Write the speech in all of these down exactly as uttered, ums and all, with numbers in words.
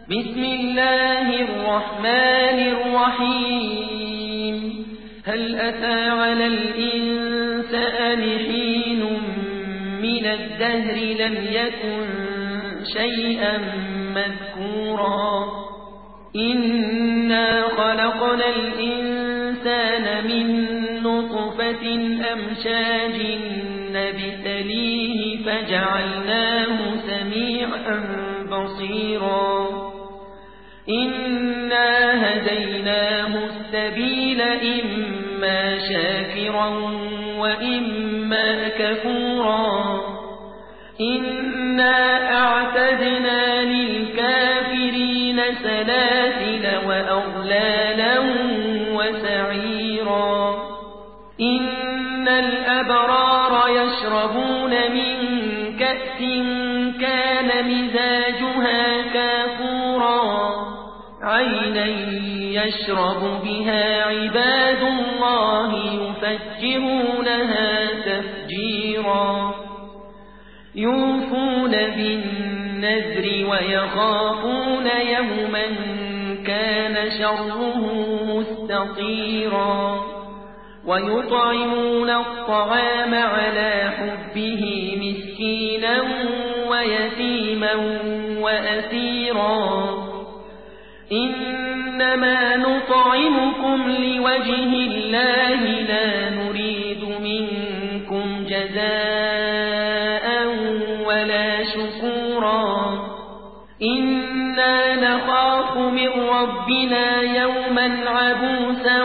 بسم الله الرحمن الرحيم هل أتى على الإنسان حين من الدهر لم يكن شيئا مذكورا إنا خلقنا الإنسان من نطفة أمشاج نبتليه فجعلناه سميعا بصيرا إنا هديناه السبيل إما شاكرا وإما كفورا إنا أعتدنا للكافرين سلاسل وأغلالا وسعيرا إن الأبرار يشربون من كأس كان مزاجها كافورا عينا يشرب بها عباد الله يفجرونها تفجيرا يوفون بالنذر ويخافون يوما كان شره مستطيرا ويطعمون الطعام على حبه مسكينا ويتيما وأسيرا إنما نطعمكم لوجه الله لا نريد منكم جزاء ولا شكورا إنا نخاف من ربنا يوما عبوسا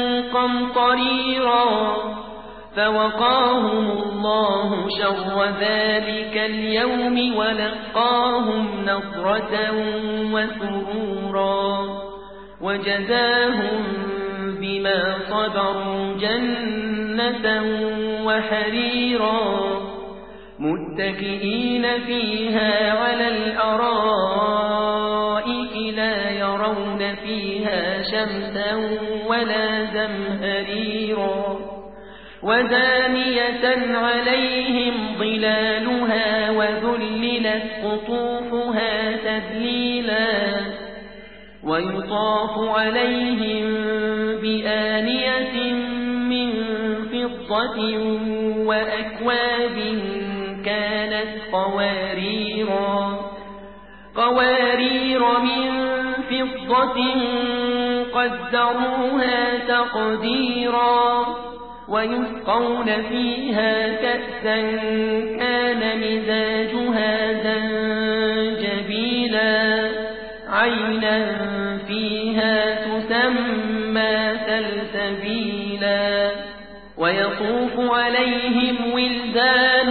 قمطريرا فوقاهم الله شر ذلك اليوم ولقاهم نضرة وسرورا وجزاهم بما صبروا جنة وحريرا متكئين فيها على الأرائك لا يرون فيها شمسا ولا زمهريرا ودانية عليهم ظلالها وذللت قطوفها تذليلا ويطاف عليهم بآنية من فضة وأكواب كانت قواريرا قوارير من فضة قدروها تقديرا ويسقون فيها كأسا كان مزاجها زنجبيلا عينا فيها تسمى سلسبيلا ويطوف عليهم ولدان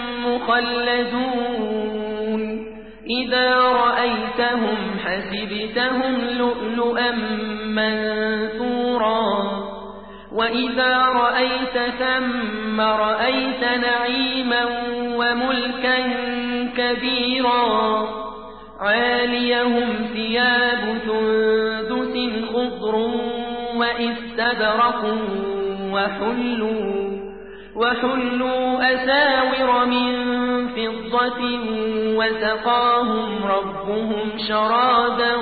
مخلدون إذا رأيتهم حسبتهم لؤلؤا منثورا وإذا رأيت ثم رأيت نعيما وملكا كبيرا عاليهم ثياب سندس خضر وإستبرق وحلوا, وحلوا أساور من فضة وسقاهم ربهم شرابا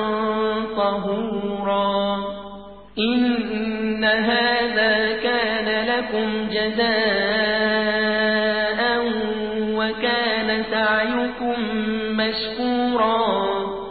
طهورا إن هذا كان لكم جزاء وكان سعيكم مشكورا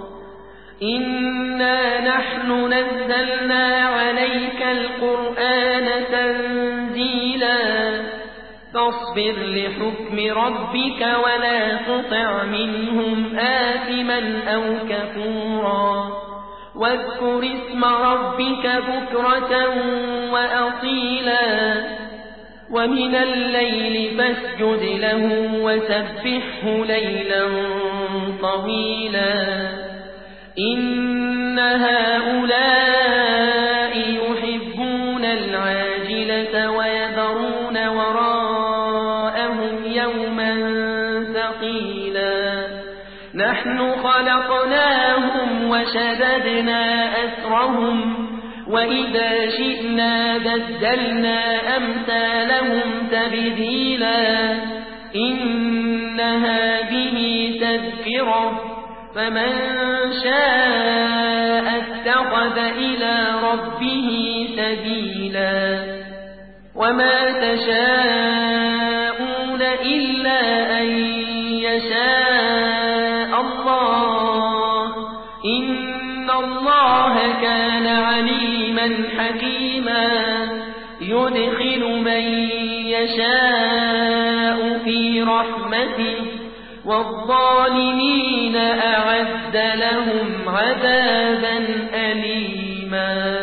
إنا نحن نزلنا عليك القرآن تنزيلا فاصبر لحكم ربك ولا تطع منهم آثما أو كفورا واذكر اسم ربك بكرة وأصيلا ومن الليل فاسجد له وسبحه ليلا طويلا إن هؤلاء يحبون العاجلة ويذرون وراءهم يوما ثقيلا نحن خلقناهم وشددنا أسرهم وإذا شئنا بدلنا أمثالهم تبديلا إن هذه تذكرة فمن شاء اتخذ إلى ربه سبيلا وما تشاءون إلا أن يشاء الله إن الله كان عليما حكيما يدخل من يشاء في رحمته والظالمين أعد لهم عذابا أليما.